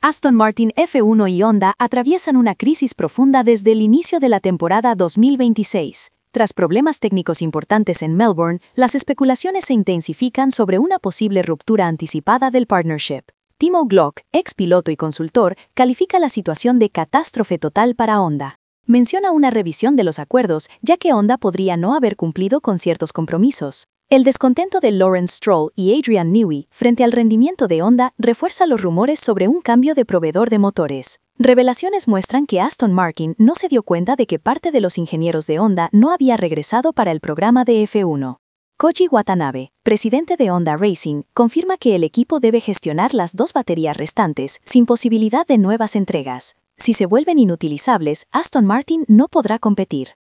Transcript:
Aston Martin F1 y Honda atraviesan una crisis profunda desde el inicio de la temporada 2026. Tras problemas técnicos importantes en Melbourne, las especulaciones se intensifican sobre una posible ruptura anticipada del partnership. Timo Glock, ex piloto y consultor, califica la situación de catástrofe total para Honda. Menciona una revisión de los acuerdos, ya que Honda podría no haber cumplido con ciertos compromisos. El descontento de Lawrence Stroll y Adrian Newey frente al rendimiento de Honda refuerza los rumores sobre un cambio de proveedor de motores. Revelaciones muestran que Aston Martin no se dio cuenta de que parte de los ingenieros de Honda no había regresado para el programa de F1. Koji Watanabe, presidente de Honda Racing, confirma que el equipo debe gestionar las dos baterías restantes sin posibilidad de nuevas entregas. Si se vuelven inutilizables, Aston Martin no podrá competir.